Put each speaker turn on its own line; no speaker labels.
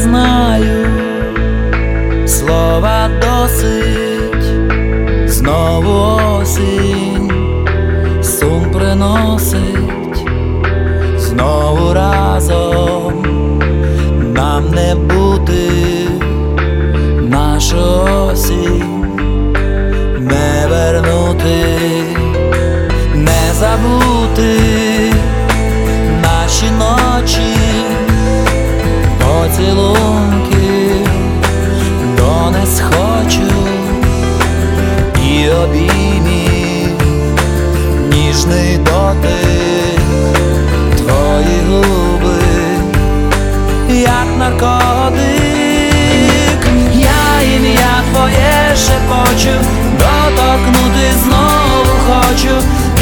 знаю, слова досить, знову осінь сум приносить, знову разом нам не бути, нашу осінь не вернути, не забути наші ночі, поцілунки донес хочу, і обіймів, ніжний дотик, твої губи, як наркотик. Я ім'я твоє шепочу, доторкнути знову хочу,